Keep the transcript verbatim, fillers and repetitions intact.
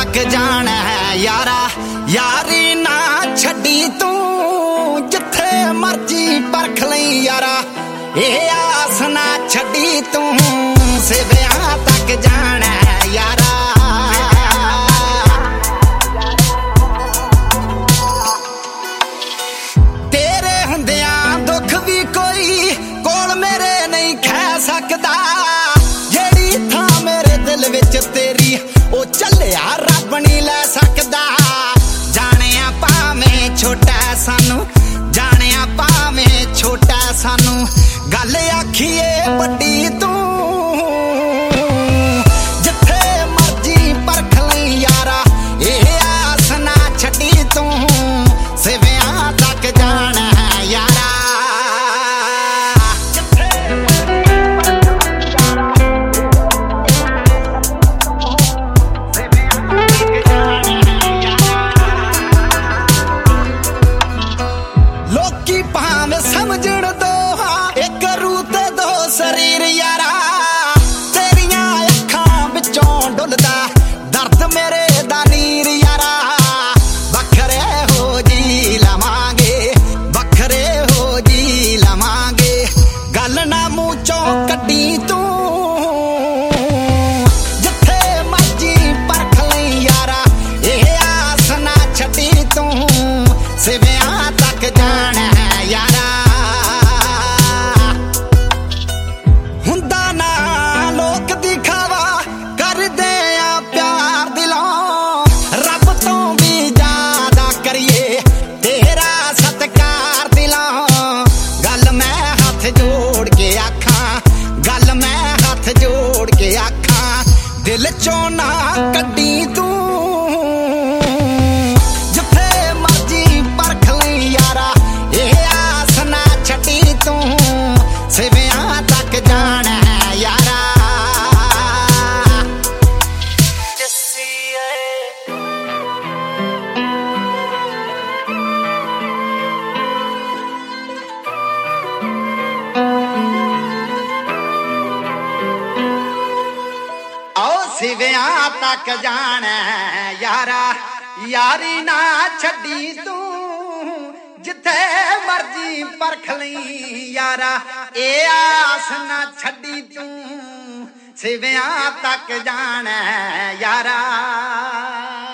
तक जाना है यारा। यारी ना छड़ी तू जिथे मर्जी परख लई यारा। ए आस ना छड़ी तू सिविया तक जाना है यारा। तेरे हुंदिया दुख भी कोई कोल मेरे नहीं खै सकदा। जेड़ी थां मेरे दिल विच तेरी ओ चलिया रब नहीं लै सकदा। जानिया भावें छोटा सानू, जानिया भावें छोटा सानू, गल आखिए बड़ी तू जिथे मर्जी परख लई यारा। ए आस ना छड़ी तू सिविया तक जाना है यारा। लोकी भावें समझण दो एक रूह ते दो शरीर यारा। तेरियां अखां विचों डुलदा दर्द मेरे दा नीर यारा। बखरे हो जी लवांगे, बखरे हो जी लवांगे, गल ना मूंह चों कड्डी तू जिथे मर्जी परख लई यारा। ए आस ना छड्डी तू सिविया तक जाना है यारा। हुंदा ना लोक दिखावा करदे आ प्यार दिलों, रब तो भी ज्यादा करिए तेरा सत्कार दिलों। गल मैं हथ जोड़ के आखां, गल मैं हथ जोड़ के आखां, दिल चों ना कड्डी तू जिथे मर्जी परख लई यारा। ए आस ना छड्डी तू सिविया तक जाना है यारा। आओ सिविया तक जाना है यारा। यारी ना छड्डी तू जिथे मर्जी परख लई यारा। ए आस ना छड्डी तू सिविया तक जाना है यारा।